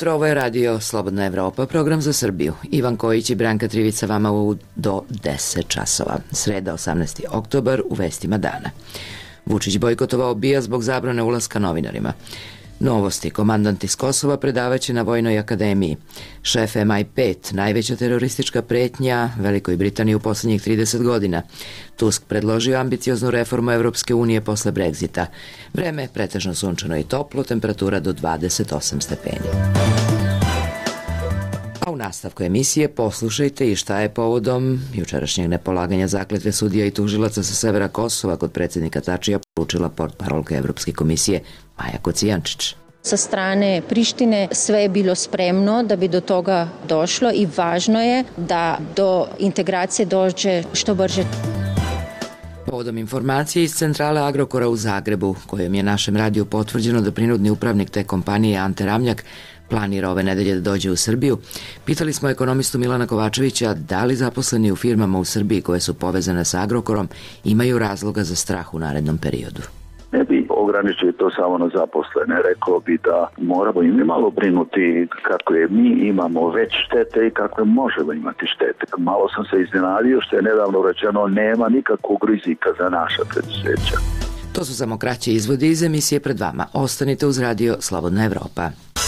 jutro, ovo je radio Slobodna Evropa, program za Srbiju. Ivan Kojić i Branka Trivica vama do 10 časova. Sreda, 18. oktobar, u vestima dana. Vučić bojkotovao BIA zbog zabrane ulaska novinarima. Novosti, komandant iz Kosova predavaće na Vojnoj akademiji. Šef MI5, najveća teroristička pretnja Velikoj Britaniji u poslednjih 30 godina. Tusk predložio ambicioznu reformu Evropske unije posle Brexita. Vreme pretežno sunčano i toplo, temperatura do 28 stepeni. A u nastavku emisije poslušajte i šta je povodom jučerašnjeg nepolaganja zakletve sudija i tužilaca sa severa Kosova kod predsjednika Tačija poručila portparolka Evropske komisije Maja Kocijančić. Sa strane Prištine sve je bilo spremno da bi do toga došlo i važno je da do integracije dođe što brže. Povodom informacije iz centrale Agrokora u Zagrebu, kojom je našem radiju potvrđeno da prinudni upravnik te kompanije Ante Ramljak planira ove nedelje da dođe u Srbiju, pitali smo ekonomistu Milana Kovačevića da li zaposleni u firmama u Srbiji koje su povezane sa Agrokorom imaju razloga za strah u narednom periodu. Ne bi ograničili to samo na zaposlene. Rekao bi da moramo i mi malo brinuti kako je mi imamo već štete i kako možemo imati štete. Malo sam se iznenadio što je nedavno rečeno nema nikakvog rizika za naša preduzeća. To su samo kraće izvodi iz emisije pred vama. Ostanite uz radio Slobodna Evropa.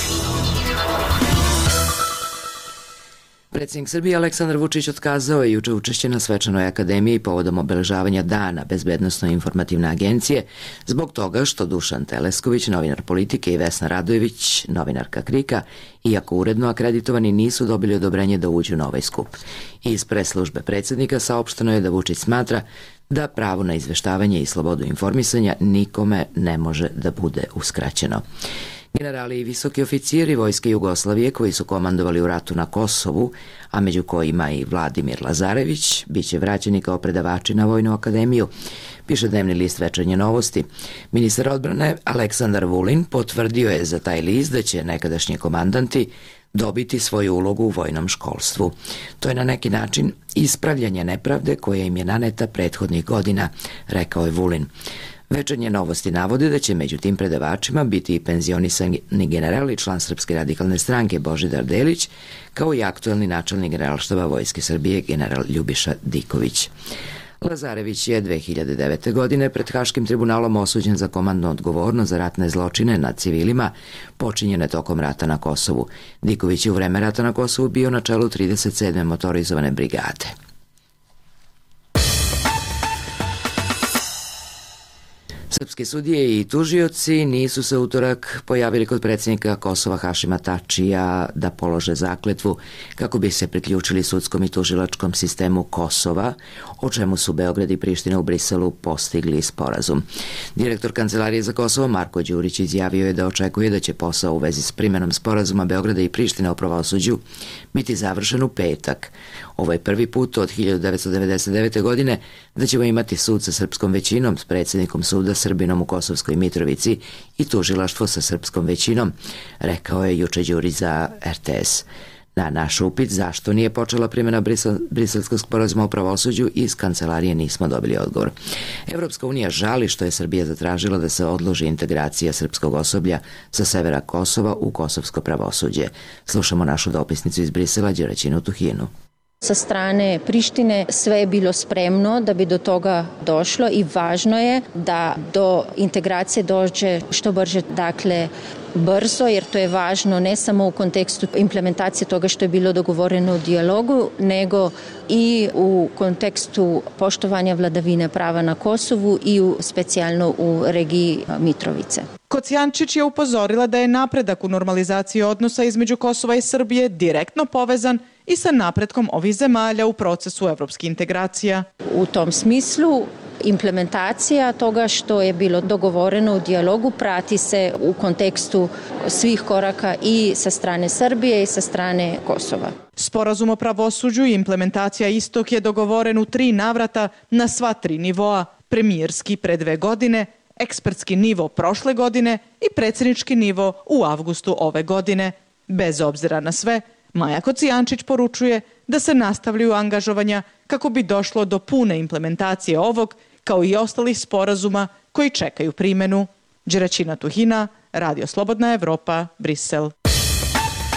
Predsjednik Srbije Aleksandar Vučić otkazao je juče učešće na svečanoj akademiji povodom obeležavanja Dana Bezbednosno-informativne agencije zbog toga što Dušan Telesković, novinar Politike, i Vesna Radojević, novinarka Krika, iako uredno akreditovani, nisu dobili odobrenje da uđu na ovaj skup. Iz preslužbe predsjednika saopšteno je da Vučić smatra da pravo na izveštavanje i slobodu informisanja nikome ne može da bude uskraćeno. Generali i visoki oficiri Vojske Jugoslavije koji su komandovali u ratu na Kosovu, a među kojima i Vladimir Lazarević, bit će vraćeni kao predavači na Vojnu akademiju, piše dnevni list Večernje novosti. Ministar odbrane Aleksandar Vulin potvrdio je za taj list da će nekadašnji komandanti dobiti svoju ulogu u vojnom školstvu. To je na neki način ispravljanje nepravde koja im je naneta prethodnih godina, rekao je Vulin. Večernje novosti navode da će među tim predavačima biti i penzionisani general i član Srpske radikalne stranke Božidar Delić, kao i aktuelni načelnik Generalštaba Vojske Srbije general Ljubiša Diković. Lazarević je 2009. godine pred Haškim tribunalom osuđen za komandnu odgovornost za ratne zločine nad civilima počinjene tokom rata na Kosovu. Diković je u vreme rata na Kosovu bio na čelu 37. motorizovane brigade. Srpski sudije i tužioci nisu se utorak pojavili kod predsjednika Kosova Hašima Tačija da polože zakletvu kako bi se priključili sudskom i tužilačkom sistemu Kosova, o čemu su Beograd i Priština u Briselu postigli sporazum. Direktor Kancelarije za Kosovo Marko Đurić izjavio je da očekuje da će posao u vezi s primjenom sporazuma Beograda i Prištine o pravosuđu biti završen u petak. Ovo je prvi put od 1999. godine da ćemo imati sud sa srpskom većinom, s predsjednikom suda Srbinom u Kosovskoj Mitrovici i tužilaštvo sa srpskom većinom, rekao je juče Đurić za RTS. Na naš upit zašto nije počela primjena briselskog sporazuma o pravosuđu, iz kancelarije nismo dobili odgovor. Evropska unija žali što je Srbija zatražila da se odloži integracija srpskog osoblja sa severa Kosova u kosovsko pravosuđe. Slušamo našu dopisnicu iz Brisela, Đeraćinu Tuhinu. Sa strane Prištine sve je bilo spremno da bi do toga došlo i važno je da do integracije dođe što brže, dakle brzo, jer to je važno ne samo u kontekstu implementacije toga što je bilo dogovoreno u dijalogu, nego i u kontekstu poštovanja vladavine prava na Kosovu i specijalno u regiji Mitrovice. Kocijančić je upozorila da je napredak u normalizaciji odnosa između Kosova i Srbije direktno povezan i sa napretkom ovih zemalja u procesu evropskih integracija. U tom smislu implementacija toga što je bilo dogovoreno u dijalogu prati se u kontekstu svih koraka i sa strane Srbije i sa strane Kosova. Sporazum o pravosuđu i implementacija istog je dogovoren u 3 navrata na sva 3 nivoa, premijerski pre 2 godine, ekspertski nivo prošle godine i predsjednički nivo u avgustu ove godine. Bez obzira na sve, Maja Kocijančić poručuje da se nastavljaju angažovanja kako bi došlo do pune implementacije ovog, kao i ostalih sporazuma koji čekaju primjenu. Đeraćina Tuhina, Radio Slobodna Evropa, Brisel.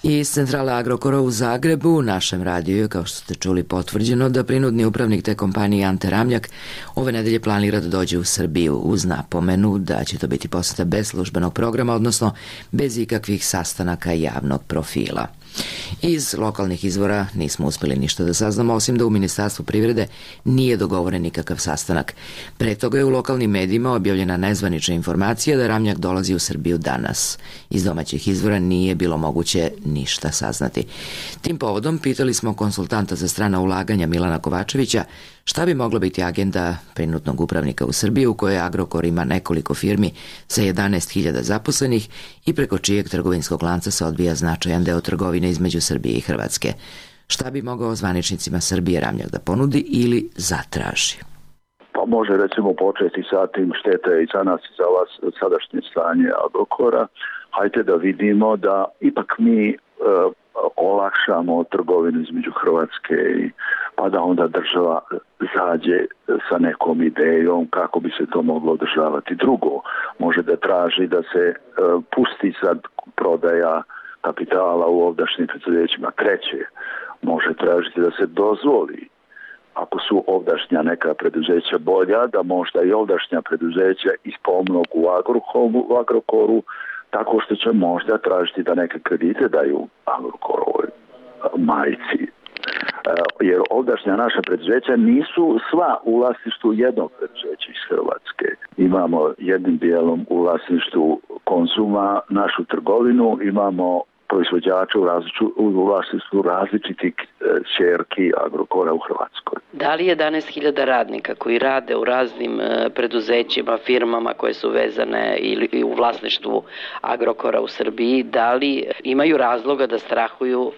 Iz centrale Agrokora u Zagrebu, našem radiju je, kao što ste čuli, potvrđeno da prinudni upravnik te kompanije Ante Ramljak ove nedelje planira da dođe u Srbiju uz napomenu da će to biti poseta bez službenog programa, odnosno bez ikakvih sastanaka javnog profila. Iz lokalnih izvora nismo uspjeli ništa da saznamo, osim da u Ministarstvu privrede nije dogovoren nikakav sastanak. Pre toga je u lokalnim medijima objavljena nezvanična informacija da Ramljak dolazi u Srbiju danas. Iz domaćih izvora nije bilo moguće ništa saznati. Tim povodom pitali smo konsultanta za strana ulaganja Milana Kovačevića šta bi mogla biti agenda prinudnog upravnika u Srbiji u kojoj Agrokor ima nekoliko firmi sa 11.000 zaposlenih i preko čijeg trgovinskog lanca se odvija značajan deo trgovine između Srbije i Hrvatske. Šta bi mogao zvaničnicima Srbije Ramljak da ponudi ili zatraži? Pa može recimo početi sa tim štete i za nas i za vas sadašnje stanje Agrokora. Hajde da vidimo da ipak mi olakšamo trgovinu između Hrvatske i pa da onda država zađe sa nekom idejom kako bi se to moglo održavati. Drugo, može da traži da se pusti sad prodaja kapitala u ovdašnjim preduzećima. Treće, može tražiti da se dozvoli, ako su ovdašnja neka preduzeća bolja, da možda i ovdašnja preduzeća ispomnog u Agrokoru, tako što će možda tražiti da neke kredite daju Agrokorovoj majci. Jer ovdašnja naša preduzeća nisu sva u vlasništvu jednog preduzeća iz Hrvatske. Imamo jednim dijelom u vlasništvu Konzuma našu trgovinu, imamo proizvođača u vlasništvu različitih ćerki Agrokora u Hrvatskoj. Da li 11.000 radnika koji rade u raznim preduzećima, firmama koje su vezane ili u vlasništvu Agrokora u Srbiji, da li imaju razloga da strahuju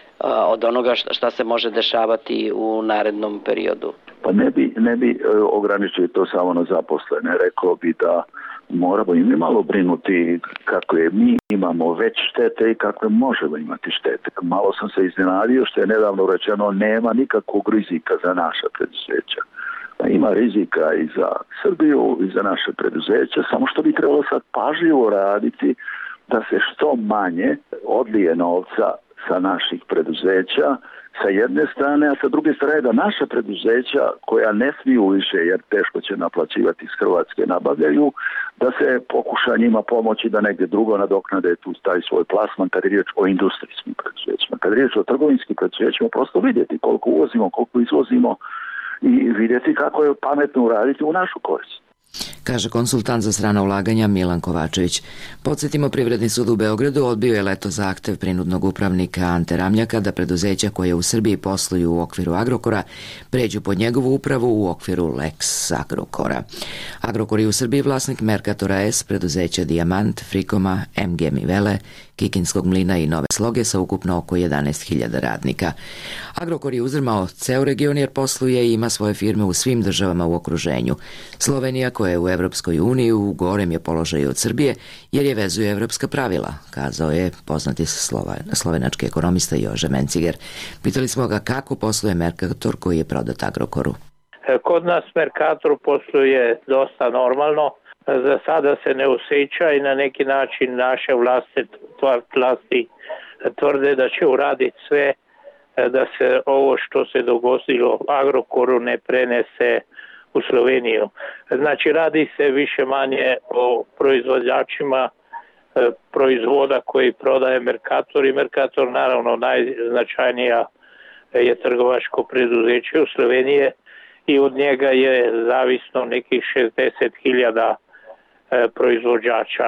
od onoga šta se može dešavati u narednom periodu? Pa ne bi ograničili to samo na zaposlene. Rekao bi da moramo i mi malo brinuti kako je mi imamo već štete i kakve možemo imati štete. Malo sam se iznenadio što je nedavno rečeno nema nikakvog rizika za naša preduzeća. Pa ima rizika i za Srbiju i za naše preduzeća, samo što bi trebalo sad pažljivo raditi da se što manje odlije novca sa naših preduzeća sa jedne strane, a sa druge strane da naša preduzeća koja ne smiju više jer teško će naplaćivati iz Hrvatske nabavljaju, da se pokuša njima pomoći da negdje drugo nadoknade tu taj svoj plasman kad je riječ o industrijskim preduzećima. Kad je riječ o trgovinskim preduzećima, prosto vidjeti koliko uvozimo, koliko izvozimo i vidjeti kako je pametno uraditi u našu korist. Kaže konsultant za strana ulaganja Milan Kovačević. Podsjetimo, Privredni sud u Beogradu odbio je leto zahtev prinudnog upravnika Ante Ramljaka da preduzeća koje u Srbiji posluju u okviru Agrokora pređu pod njegovu upravu u okviru Lex Agrokora. Agrokor je u Srbiji vlasnik Mercatora S, preduzeća Dijamant, Frikoma, MG Mivele, Kikinskog mlina i Nove Sloge sa ukupno oko 11.000 radnika. Agrokor je uzdrmao ceo region jer posluje i ima svoje firme u svim državama u okruženju. Slovenija, koja je u Evropskoj uniji, u gorem je položaju od Srbije jer je vezuje evropska pravila, kazao je poznati slovenački ekonomista Jože Menciger. Pitali smo ga kako posluje Mercator koji je prodat Agrokoru. Kod nas Mercator posluje dosta normalno. Za sada se ne osjeća i na neki način naše vlasti tvrde da će uraditi sve da se ovo što se dogodilo Agrokoru ne prenese u Sloveniju. Znači radi se više manje o proizvođačima proizvoda koji prodaje Mercator i Mercator naravno najznačajnija je trgovačko preduzeće u Slovenije i od njega je zavisno nekih 60.000 proizvođača,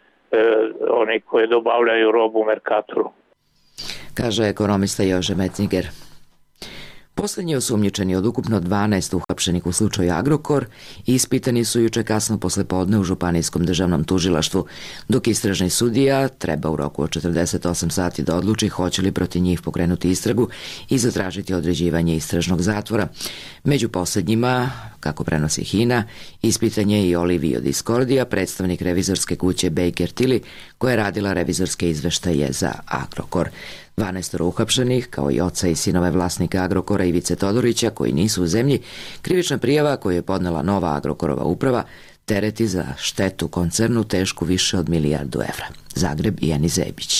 oni koji dobavljaju robu Mercatoru. Kaže ekonomista Jože Menciger. Poslednji osumnjičeni od ukupno 12 uhapšenih u slučaju Agrokor ispitani su juče kasno poslepodne u Županijskom državnom tužilaštvu, dok istražni sudija treba u roku od 48 sati da odluči hoće li protiv njih pokrenuti istragu i zatražiti određivanje istražnog zatvora. Među poslednjima, kako prenosi HINA, ispitan je i Olivio Discordia, predstavnik revizorske kuće Baker Tilly, koja je radila revizorske izveštaje za Agrokor. 12 uhapšenih, kao i oca i sinove vlasnika Agrokora Ivice Todorića, koji nisu u zemlji, krivična prijava koju je podnela nova Agrokorova uprava tereti za štetu koncernu tešku više od 1 milijardu evra. Zagreb i Ani Zebić.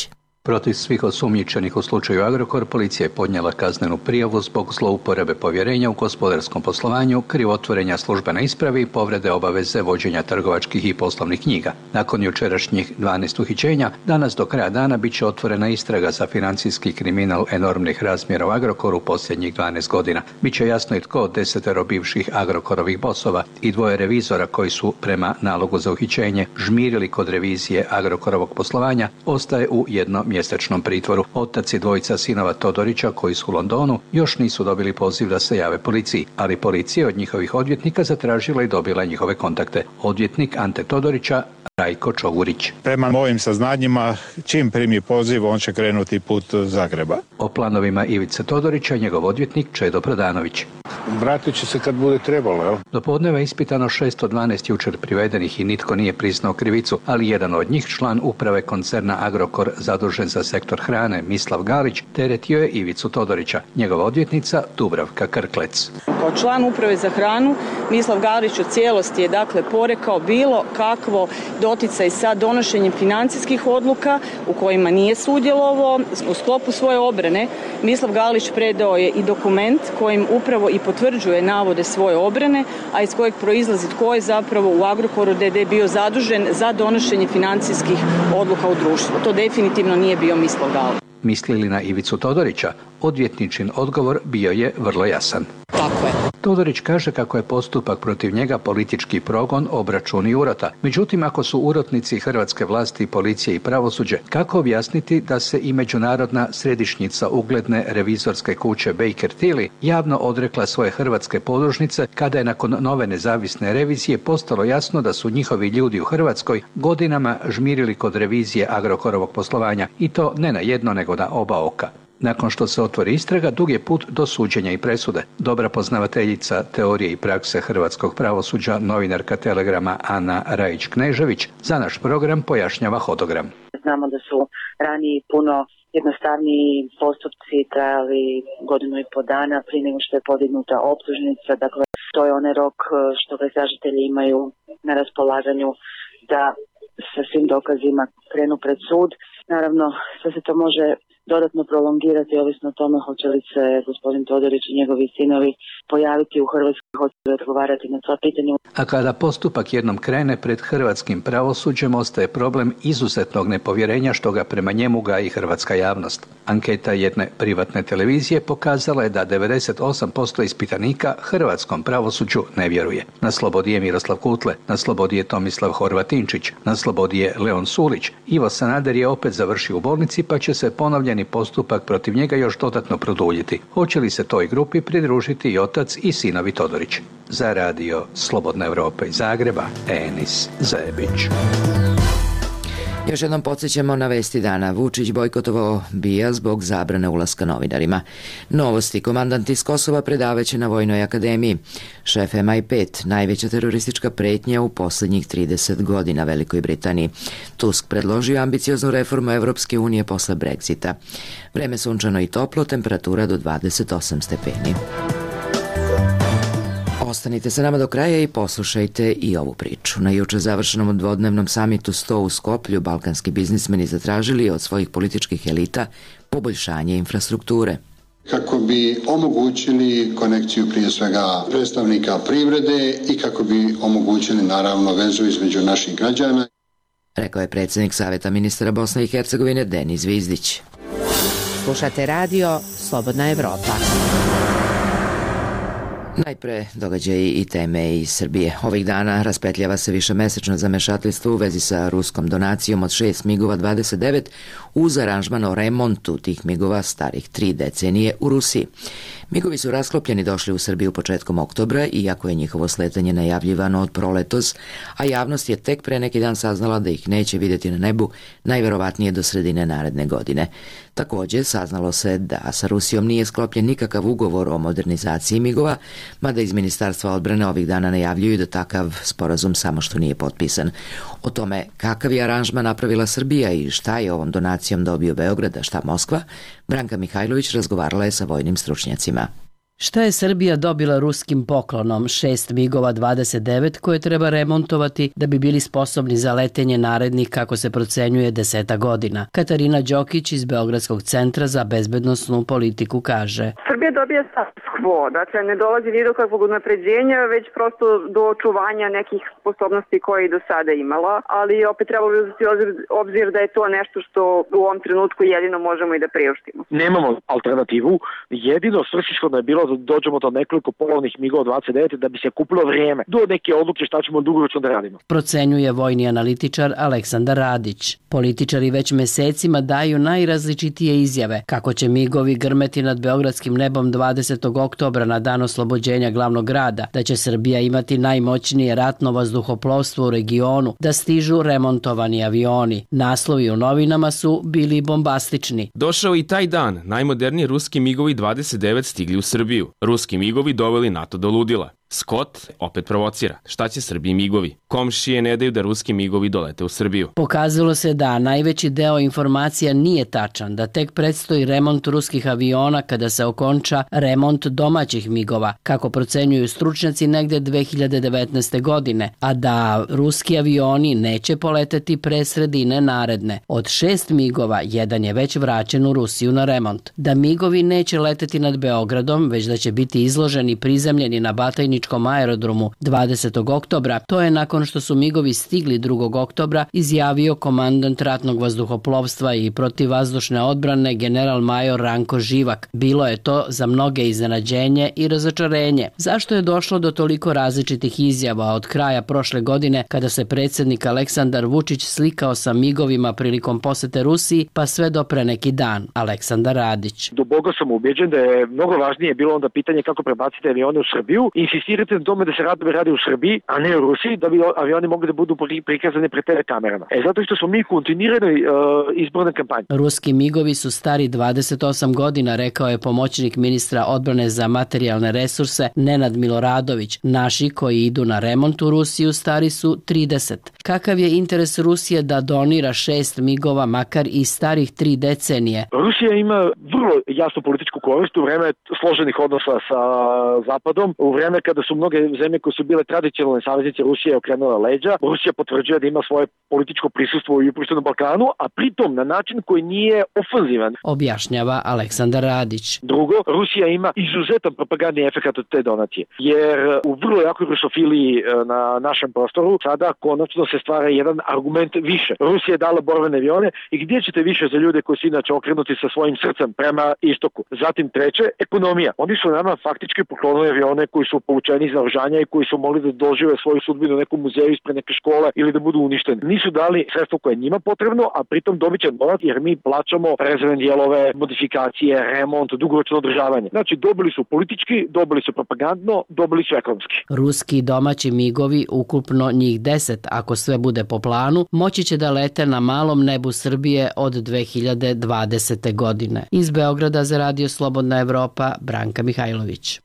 Protiv svih osumnjičenih u slučaju Agrokor policija je podnijela kaznenu prijavu zbog zlouporabe povjerenja u gospodarskom poslovanju, krivotvorenja službene isprave i povrede obaveze vođenja trgovačkih i poslovnih knjiga. Nakon jučerašnjih 12 uhićenja, danas do kraja dana bit će otvorena istraga za financijski kriminal enormnih razmjera u Agrokoru posljednjih 12 godina. Biće jasno i tko od 10 bivših Agrokorovih bosova i 2 revizora koji su prema nalogu za uhićenje žmirili kod revizije Agrokorovog poslovanja ostaje u jednomjesečnom pritvoru. Otac i 2 sinova Todorića koji su u Londonu još nisu dobili poziv da se jave policiji, ali policija od njihovih odvjetnika zatražila i dobila njihove kontakte. Odvjetnik Ante Todorića Rajko Čogurić. Prema mojim saznanjima, čim primi poziv, on će krenuti put Zagreba. O planovima Ivice Todorića njegov odvjetnik Čedo Prodanović. Vratit će se kad bude trebalo, jel? Do podneva je ispitano 612 jučer privedenih i nitko nije priznao krivicu, ali jedan od njih, član uprave koncerna Agrokor zadužen za sektor hrane, Mislav Galić, teretio je Ivicu Todorića. Njegova odvjetnica Dubravka Krklec. Kao član uprave za hranu, Mislav Galić u cijelosti je porekao bilo kakvo doticaj sa donošenjem financijskih odluka u kojima nije sudjelovao. U sklopu svoje obrane Mislav Galić predao je i dokument kojim upravo i potvrđuje navode svoje obrane, a iz kojeg proizlazi tko je zapravo u Agrokoru d.d. bio zadužen za donošenje financijskih odluka u društvu. To definitivno nije bio Mislav Galić. Mislili na Ivicu Todorića, odvjetničin odgovor bio je vrlo jasan. Tako je. Todorić kaže kako je postupak protiv njega politički progon, obračun i urota. Međutim, ako su urotnici hrvatske vlasti, policije i pravosuđe, kako objasniti da se i međunarodna središnjica ugledne revizorske kuće Baker Tilly javno odrekla svoje hrvatske podružnice kada je nakon nove nezavisne revizije postalo jasno da su njihovi ljudi u Hrvatskoj godinama žmirili kod revizije Agrokorovog poslovanja i to ne na jedno nego na oba oka. Nakon što se otvori istraga, dug je put do suđenja i presude. Dobra poznavateljica teorije i prakse hrvatskog pravosuđa, novinarka Telegrama Ana Rajić-Knežević, za naš program pojašnjava hodogram. Znamo da su raniji puno jednostavniji postupci trajali 1.5 godina prije nego što je podignuta optužnica. Dakle, to je onaj rok što ga istražitelji imaju na raspolaganju da sa svim dokazima krenu pred sud. Naravno, sve se to može dodatno prolongirati ovisno o tome hoće li se gospodin Todorić i njegovi sinovi pojaviti u Hrvatskoj, hoće li odgovarati na sva pitanja. A kada postupak jednom krene, pred hrvatskim pravosuđem ostaje problem izuzetnog nepovjerenja što ga prema njemu gaji hrvatska javnost. Anketa jedne privatne televizije pokazala je da 98% ispitanika hrvatskom pravosuđu ne vjeruje. Na slobodi je Miroslav Kutle, na slobodi je Tomislav Horvatinčić, na slobodi je Leon Sulić. Ivo Sanader je opet završio u bolnici pa će se ponovljeni postupak protiv njega još dodatno produljiti. Hoće li se toj grupi pridružiti i otac i sinovi Todorić? Za radio Slobodna Evropa iz Zagreba, Enis Zebić. Još jednom podsjećamo na vesti dana. Vučić bojkotovao BIA zbog zabrane ulaska novinarima. Novosti. Komandant iz Kosova predavaće na Vojnoj akademiji. Šef MI5, najveća teroristička pretnja u posljednjih 30 godina Velikoj Britaniji. Tusk predložio ambicioznu reformu Evropske unije posle Brexita. Vreme sunčano i toplo, temperatura do 28 stepeni. Ostanite sa nama do kraja i poslušajte i ovu priču. Na juče završenom dvodnevnom samitu 100 u Skoplju balkanski biznismeni zatražili od svojih političkih elita poboljšanje infrastrukture. Kako bi omogućili konekciju prije svega predstavnika privrede i kako bi omogućili naravno vezu između naših građana. Rekao je predsjednik Saveta ministara Bosne i Hercegovine Denis Vizdić. Slušate radio Slobodna Evropa. Najpre događaji i teme iz Srbije. Ovih dana raspetljava se višemesečno zamešateljstvo u vezi sa ruskom donacijom od 6 migova 29 uz aranžman o remontu tih migova starih 3 decenije u Rusiji. Migovi su rasklopljeni došli u Srbiju početkom oktobra, iako je njihovo sletanje najavljivano od proletos, a javnost je tek pre neki dan saznala da ih neće vidjeti na nebu, najverovatnije do sredine naredne godine. Također, saznalo se da sa Rusijom nije sklopljen nikakav ugovor o modernizaciji migova, mada iz Ministarstva odbrane ovih dana najavljuju da takav sporazum samo što nije potpisan. O tome kakav je aranžman napravila Srbija i šta je ovom donacijom dobio Beograd, a šta Moskva, Branka Mihajlović razgovarala je sa vojnim stručnjacima. Šta je Srbija dobila ruskim poklonom? 6 MiG-ova 29 koje treba remontovati da bi bili sposobni za letenje narednih, kako se procenjuje, 10 godina. Katarina Đokić iz Beogradskog centra za bezbednosnu politiku kaže: Srbija dobija status quo, dakle ne dolazi ni do kakvog unapređenja, već prosto do očuvanja nekih sposobnosti koje je do sada imala, ali opet treba uzeti obzir da je to nešto što u ovom trenutku jedino možemo i da priuštimo. Nemamo alternativu, jedino svrsishodno je bilo da dođemo do nekoliko polovnih MiG-ova 29 da bi se kupilo vrijeme do neke odluke šta ćemo dugoročno da radimo. Procenjuje vojni analitičar Aleksandar Radić. Političari već mesecima daju najrazličitije izjave kako će MiG-ovi grmeti nad beogradskim nebom 20. oktobra na dan oslobođenja glavnog grada, da će Srbija imati najmoćnije ratno vazduhoplovstvo u regionu, da stižu remontovani avioni. Naslovi u novinama su bili bombastični. Došao i taj dan, najmoderniji ruski MiG-ovi 29 stigli u Srbiju. Ruski MiG-ovi doveli NATO do ludila. Scott opet provocira. Šta će Srbiji MiG-ovi? Komšije ne daju da ruski MiG-ovi dolete u Srbiju. Pokazalo se da najveći deo informacija nije tačan, da tek predstoji remont ruskih aviona kada se okonča remont domaćih MiG-ova, kako procenjuju stručnjaci, negde 2019. godine, a da ruski avioni neće poleteti pre sredine naredne. Od 6 MiG-ova, jedan je već vraćen u Rusiju na remont. Da MiG-ovi neće leteti nad Beogradom, već da će biti izloženi i prizemljeni na Batajničkom aerodromu 20. oktobra, to je nakon što su MiG-ovi stigli 2. oktobra izjavio komandant ratnog vazduhoplovstva i protivvazdušne odbrane general major Ranko Živak. Bilo je to za mnoge iznenađenje i razočarenje. Zašto je došlo do toliko različitih izjava od kraja prošle godine kada se predsjednik Aleksandar Vučić slikao sa MiG-ovima prilikom posete Rusiji, pa sve do pre neki dan? Aleksandar Radić. Do Boga sam ubeđen da je mnogo važnije bilo onda pitanje kako prebaciti avione u Srbiju. Insistirate na tome da se radovi radi u Srbiji, a ne u Rusiji, da bi avioni mogli da budu prikazani pred TV kamerama. Zato što smo mi u kontinuiranoj izbornoj kampanji. Ruski MiG-ovi su stari 28 godina, rekao je pomoćnik ministra odbrane za materijalne resurse Nenad Miloradović. Naši koji idu na remont u Rusiju stari su 30. Kakav je interes Rusije da donira 6 MiG-ova, makar i starih 3 decenije? Rusija ima vrlo jasnu političku korist u vreme složenih odnosa sa Zapadom, u vreme kada su mnoge zemlje koje su bile tradicionalne saveznice Rusije okrenule leđa. Rusija potvrđuje da ima svoje političko prisustvo u jugoistočnom Balkanu, a pritom na način koji nije ofanzivan, objašnjava Aleksandar Radić. Drugo, Rusija ima izuzetan propagandni efekat od te donacije, jer u vrlo jakoj rusofiliji na našem prostoru sada konačno se stvara jedan argument više. Rusija je dala borbene avione i gdje ćete više za ljude koji su inače okrenuti sa svojim srcem prema istoku. Zatim treće, ekonomija. Oni su nama faktički poklonili avione koji su poučeni iz naoružanja i koji su mogli da dožive svoju sudbinu u nekom muzeju ispred neke škole ili da budu uništeni. Nisu dali sredstvo koje je njima potrebno, a pritom dobit će novac jer mi plaćamo rezervne dijelove, modifikacije, remont, dugoročno održavanje. Znači dobili su politički, dobili su propagandno, dobili su ekonomski. Ruski domaći MiG-ovi, ukupno njih 10, ako sve bude po planu, moći će da lete na malom nebu Srbije od 2020. godine. Iz Beograda za Radio Slobodna Evropa, Branka Mihajlović.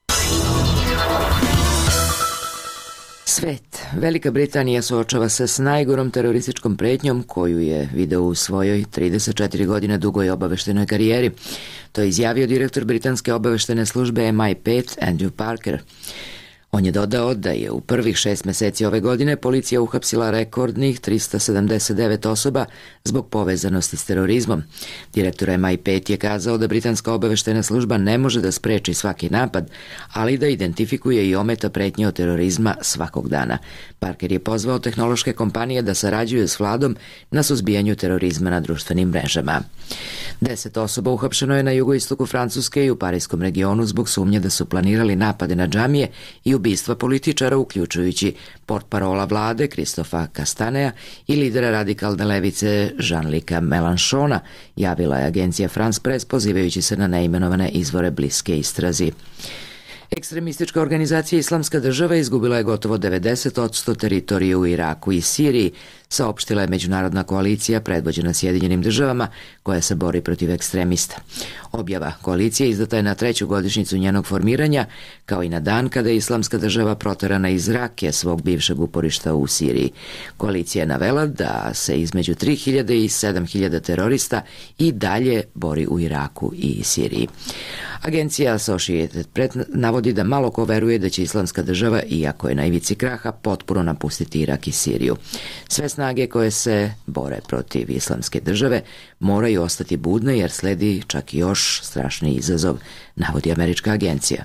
Svet. Velika Britanija suočava se s najgorom terorističkom pretnjom koju je video u svojoj 34 godine dugoj obaveštenoj karijeri. To je izjavio direktor britanske obaveštene službe MI5 Andrew Parker. On je dodao da je u prvih 6 meseci ove godine policija uhapsila rekordnih 379 osoba zbog povezanosti s terorizmom. Direktor MI5 je kazao da britanska obaveštena služba ne može da spreči svaki napad, ali da identifikuje i ometa pretnje od terorizma svakog dana. Parker je pozvao tehnološke kompanije da sarađuju s vladom na suzbijanju terorizma na društvenim mrežama. 10 osoba uhapšeno je na jugoistoku Francuske i u parijskom regionu zbog sumnje da su planirali napade na džamije i ubistva političara, uključujući portparola vlade Kristofa Castanea i lidera radikalne levice Jean-Luca Mélenchona, javila je agencija France Press pozivajući se na neimenovane izvore bliske istrazi. Ekstremistička organizacija Islamska država izgubila je gotovo 90% teritorije u Iraku i Siriji, saopštila je međunarodna koalicija predvođena Sjedinjenim državama koja se bori protiv ekstremista. Objava koalicije izdata je na 3. godišnjicu njenog formiranja, kao i na dan kada je Islamska država proterana iz Rake, svog bivšeg uporišta u Siriji. Koalicija je navela da se između 3000 i 7000 terorista i dalje bori u Iraku i Siriji. Agencija Associated Press navodi da malo ko veruje da će Islamska država, iako je na ivici kraha, potpuno napustiti Irak i Siriju. Sve snage koje se bore protiv Islamske države moraju ostati budne jer sledi čak i još strašniji izazov, navodi američka agencija.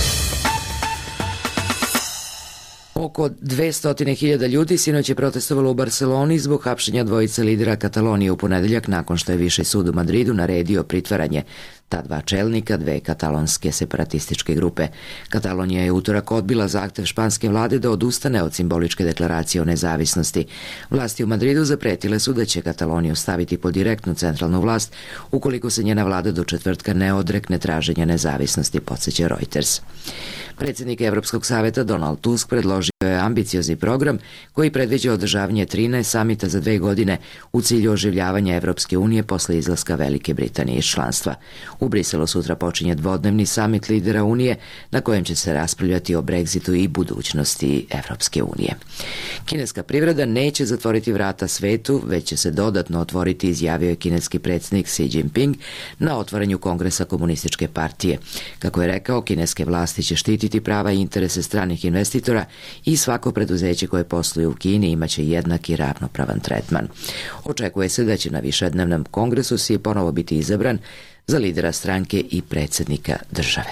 Oko 200.000 ljudi sinoć je protestovalo u Barceloni zbog hapšenja dvojice lidera Katalonije u ponedeljak nakon što je Viši sud u Madridu naredio pritvaranje ta dva čelnika dve katalonske separatističke grupe. Katalonija je utorak odbila zahtev španske vlade da odustane od simboličke deklaracije o nezavisnosti. Vlasti u Madridu zapretile su da će Kataloniju staviti pod direktnu centralnu vlast ukoliko se njena vlada do četvrtka ne odrekne traženja nezavisnosti, podsjeća Reuters. Predsjednik Evropskog saveta Donald Tusk predložio je ambiciozni program koji predviđa održavanje 13 samita za 2 godine u cilju oživljavanja Evropske unije posle izlaska Velike Britanije iz članstva. U Briselu sutra počinje dvodnevni samit lidera Unije na kojem će se raspravljati o Brexitu i budućnosti Evropske unije. Kineska privreda neće zatvoriti vrata svetu, već će se dodatno otvoriti, izjavio je kineski predsjednik Xi Jinping na otvaranju Kongresa Komunističke partije. Kako je rekao, kineske vlasti će štititi prava i interese stranih investitora i svako preduzeće koje posluje u Kini imaće jednak i ravnopravan tretman. Očekuje se da će na višednevnom kongresu Xi ponovo biti izabran za lidera stranke i predsjednika države.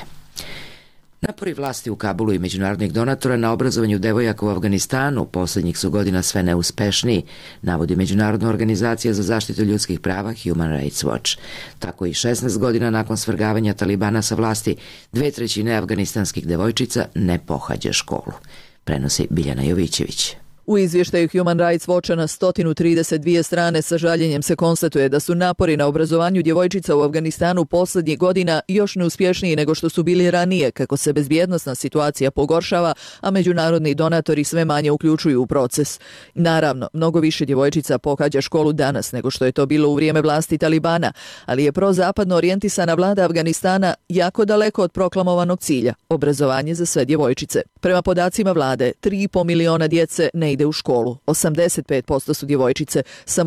Napori vlasti u Kabulu i međunarodnih donatora na obrazovanju devojaka u Afganistanu posljednjih su godina sve neuspešniji, navodi Međunarodna organizacija za zaštitu ljudskih prava Human Rights Watch. Tako i 16 godina nakon svrgavanja Talibana sa vlasti, 2/3 afganistanskih devojčica ne pohađa školu. Prenosi Biljana Jovićević. U izvještaju Human Rights Watcha na 132 strane sa žaljenjem se konstatuje da su napori na obrazovanju djevojčica u Afganistanu posljednjih godina još neuspješniji nego što su bili ranije, kako se bezbjednosna situacija pogoršava, a međunarodni donatori sve manje uključuju u proces. Naravno, mnogo više djevojčica pohađa školu danas nego što je to bilo u vrijeme vlasti Talibana, ali je prozapadno orijentisana vlada Afganistana jako daleko od proklamovanog cilja, obrazovanje za sve djevojčice. Prema podacima vlade, 3,5 miliona djece ne ide u školu. 85% su djevojčice, samo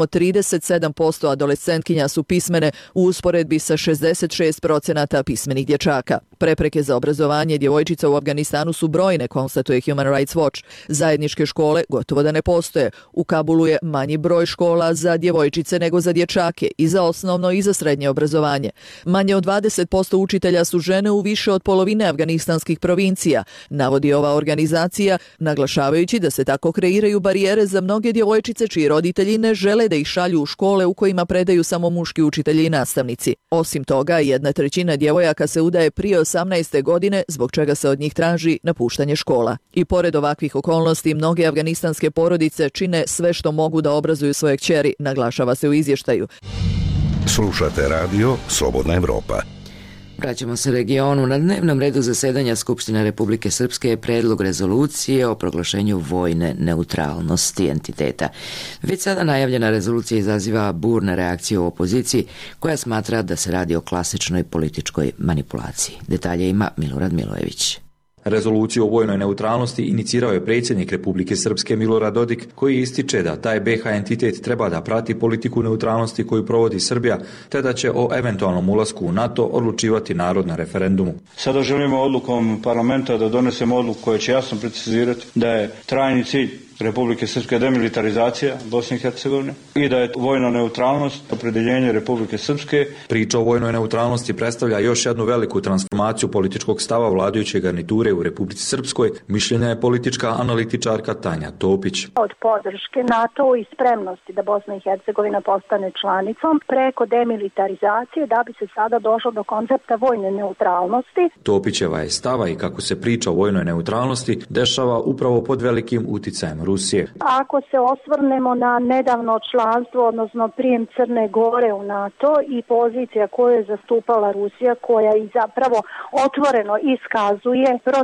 37% adolescentkinja su pismene u usporedbi sa 66% pismenih dječaka. Prepreke za obrazovanje djevojčica u Afganistanu su brojne, konstatuje Human Rights Watch. Zajedničke škole gotovo da ne postoje. U Kabulu je manji broj škola za djevojčice nego za dječake, i za osnovno i za srednje obrazovanje. Manje od 20% učitelja su žene u više od polovine afganistanskih provincija, navodi ova organizacija, naglašavajući da se tako kreiraju barijere za mnoge djevojčice čiji roditelji ne žele da ih šalju u škole u kojima predaju samo muški učitelji i nastavnici. Osim toga, 1/3 djevojaka se udaje prije 18. godine, zbog čega se od njih traži napuštanje škola. I pored ovakvih okolnosti, mnoge afganistanske porodice čine sve što mogu da obrazuju svoje kćeri, naglašava se u izvještaju. Slušate radio Slobodna Evropa. Vraćamo se regionu. Na dnevnom redu zasedanja Skupštine Republike Srpske je predlog rezolucije o proglašenju vojne neutralnosti entiteta. Već sada najavljena rezolucija izaziva burne reakcije u opoziciji, koja smatra da se radi o klasičnoj političkoj manipulaciji. Detalje ima Milorad Milojević. Rezoluciju o vojnoj neutralnosti inicirao je predsjednik Republike Srpske Milorad Dodik, koji ističe da taj BiH entitet treba da prati politiku neutralnosti koju provodi Srbija, te da će o eventualnom ulasku u NATO odlučivati narod na referendumu. Sada želimo odlukom parlamenta da donesemo odluku koja će jasno precizirati da je trajni cilj Republike Srpske demilitarizacija Bosne i Hercegovine i da je vojna neutralnost opredjeljenje Republike Srpske. Priča o vojnoj neutralnosti predstavlja još jednu veliku transformaciju političkog stava vladajuće garniture u Republici Srpskoj, mišljenja je politička analitičarka Tanja Topić. Od podrške NATO i spremnosti da Bosna i Hercegovina postane članicom preko demilitarizacije da bi se sada došlo do koncepta vojne neutralnosti. Topićeva je stava i kako se priča o vojnoj neutralnosti dešava upravo pod velikim uticajem Rusije. Ako se osvrnemo na nedavno članstvo, odnosno prijem Crne Gore u NATO i pozicija koju je zastupala Rusija, koja i zapravo otvoreno iskazuje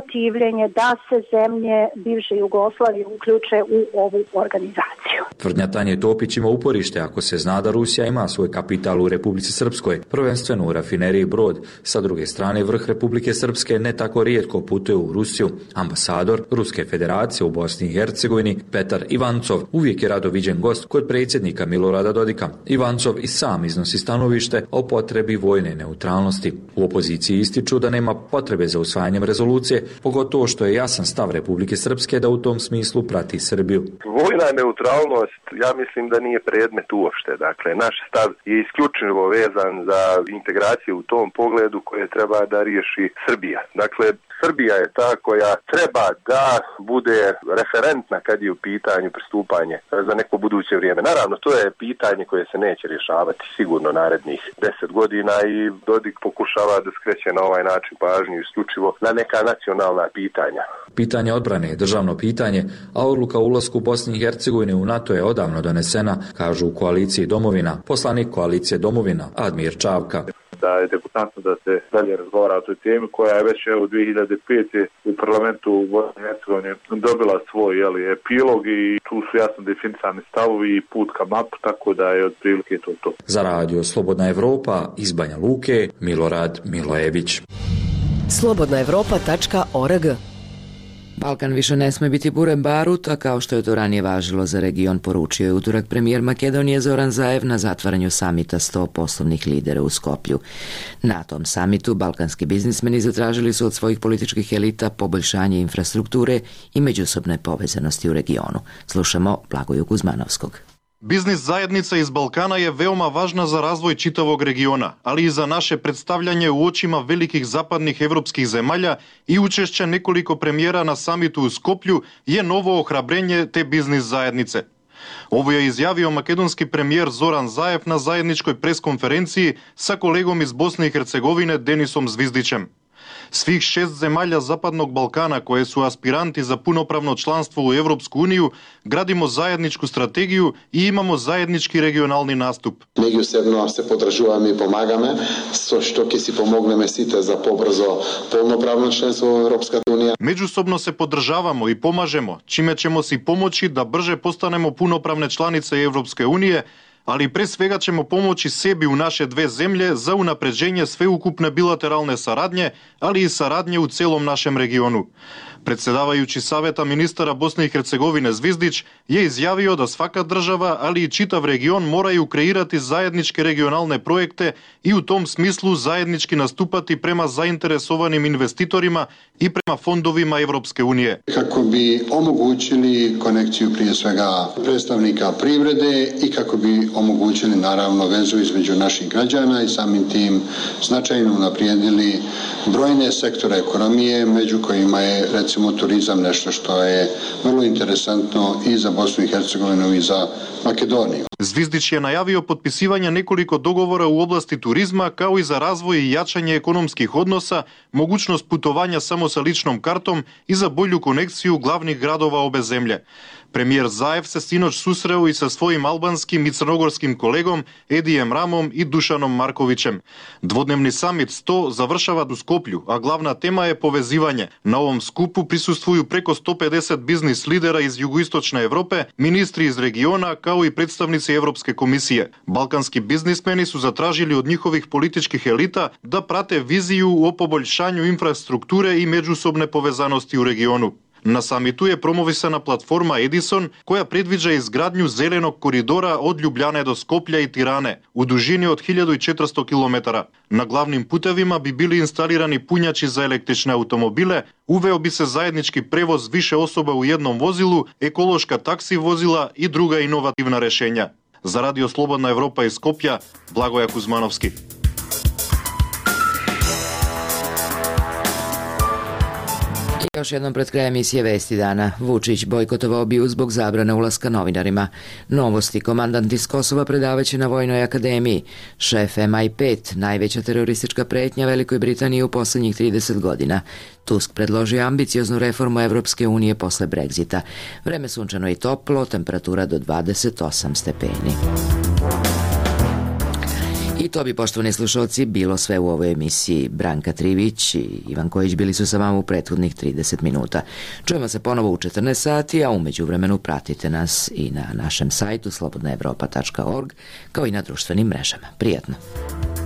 protivljenje da se zemlje bivše Jugoslavije uključe u ovu organizaciju. Tvrdnja Tanje Topić ima uporište ako se zna da Rusija ima svoj kapital u Republici Srpskoj, prvenstveno u rafineriji Brod. Sa druge strane, vrh Republike Srpske ne tako rijetko putuje u Rusiju. Ambasador Ruske federacije u Bosni i Hercegovini, Petar Ivancov, uvijek je rado viđen gost kod predsjednika Milorada Dodika. Ivancov i sam iznosi stanovište o potrebi vojne neutralnosti. U opoziciji ističu da nema potrebe za usvajanjem rezolucije, pogotovo što je jasan stav Republike Srpske da u tom smislu prati Srbiju. Vojna neutralnost, ja mislim da nije predmet uopšte. Dakle, naš stav je isključivo vezan za integraciju u tom pogledu koje treba da riješi Srbija. Dakle, Srbija je ta koja treba da bude referentna kad je u pitanju pristupanje za neko buduće vrijeme. Naravno, to je pitanje koje se neće rješavati sigurno narednih 10 godina i Dodik pokušava da skreće na ovaj način pažnju isključivo na neka nacionalna pitanja. Pitanje odbrane je državno pitanje, a odluka o ulasku Bosne i Hercegovine u NATO je odavno donesena, kažu u koaliciji Domovina, poslanik koalicije Domovina, Admir Čavka. Da je debutantno da se dalje razgovara o toj temi koja je već u 2005. u parlamentu u Bosni i Hercegovini dobila svoj epilog i tu su jasno definisani stavovi i put ka mapu, tako da je otprilike to. Za radio Slobodna Evropa iz Banja Luke, Milorad Milojević. slobodnaevropa.org. Balkan više ne sme biti buren barut, a kao što je to ranije važilo za region, poručio je utorak premijer Makedonije Zoran Zaev na zatvaranju samita 100 poslovnih lidera u Skoplju. Na tom samitu balkanski biznismeni zatražili su od svojih političkih elita poboljšanje infrastrukture i međusobne povezanosti u regionu. Slušamo Blagoju Kuzmanovskog. Biznis zajednica iz Balkana je veoma važna za razvoj čitavog regiona, ali i za naše predstavljanje u očima velikih zapadnih evropskih zemalja i učešće nekoliko premijera na samitu u Skoplju je novo ohrabrenje te biznis zajednice. Ovo je izjavio makedonski premijer Zoran Zaev na zajedničkoj preskonferenciji sa kolegom iz Bosne i Hercegovine Denisom Zvizdićem. Svih 6 zemalja Zapadnog Balkana koje su aspiranti za punopravno članstvo u Evropsku uniju gradimo zajedničku strategiju i imamo zajednički regionalni nastup. Međusobno se podražujemo i pomagamo, što ki si pomogneme site za pobrzo polnopravno članstvo u Evropska unija. Međusobno se podržavamo i pomažemo, čime ćemo si pomoći da brže postanemo punopravne članice Evropske unije, ali pre svega ćemo pomoći sebi u naše dve zemlje za unapređenje sveukupne bilateralne saradnje, ali i saradnje u celom našem regionu. Predsjedavajući Saveta ministara Bosne i Hercegovine Zvizdić je izjavio da svaka država, ali i čitav region moraju kreirati zajedničke regionalne projekte i u tom smislu zajednički nastupati prema zainteresovanim investitorima i prema fondovima Evropske unije. Kako bi omogućili konekciju prije svega predstavnika privrede i kako bi omogućili naravno vezu između naših građana i samim tim značajno unaprijedili brojne sektore ekonomije, među kojima je recimo turizam nešto što je vrlo interesantno i za Bosnu i Hercegovinu i za Makedoniju. Zvizdić je najavio potpisivanje nekoliko dogovora u oblasti turizma kao i za razvoj i jačanje ekonomskih odnosa, mogućnost putovanja samo sa ličnom kartom i za bolju konekciju glavnih gradova obe zemlje. Premijer Zaev se sinoć susreo i sa svojim albanskim i crnogorskim kolegom Edijem Ramom i Dušanom Markovićem. Dvodnevni samit 100 završava u Skoplju, a glavna tema je povezivanje. Na ovom skupu prisustvuju preko 150 biznis lidera iz jugoistočne Evrope, ministri iz regiona kao i predstavnici Evropske komisije. Balkanski biznismeni su zatražili od njihovih političkih elita da prate viziju o poboljšanju infrastrukture i međusobne povezanosti u regionu. Na samitu je promovisana platforma Edison koja predviđa izgradnju zelenog koridora od Ljubljane do Skoplja i Tirane u dužini od 1400 km. Na glavnim putevima bi bili instalirani punjači za električne automobile, uveo bi se zajednički prevoz više osoba u jednom vozilu, ekološka taksi vozila i druga inovativna rješenja. Za Radio Slobodna Evropa iz Skopja, Blagoja Kuzmanovski. Još jednom pred krajem emisije Vesti dana. Vučić bojkotovao BIA zbog zabrane ulaska novinarima. Novosti, komandant iz Kosova predavaće na Vojnoj akademiji. Šef MI5, najveća teroristička pretnja Velikoj Britaniji u posljednjih 30 godina. Tusk predložio ambicioznu reformu Evropske unije posle Brexita. Vreme sunčano i toplo, temperatura do 28 stepeni. I to bi, poštovani slušalci, bilo sve u ovoj emisiji. Branka Trivić i Ivan Kojić bili su sa vama u prethodnih 30 minuta. Čujemo se ponovo u 14 sati, a u međuvremenu pratite nas i na našem sajtu slobodnaevropa.org, kao i na društvenim mrežama. Prijatno!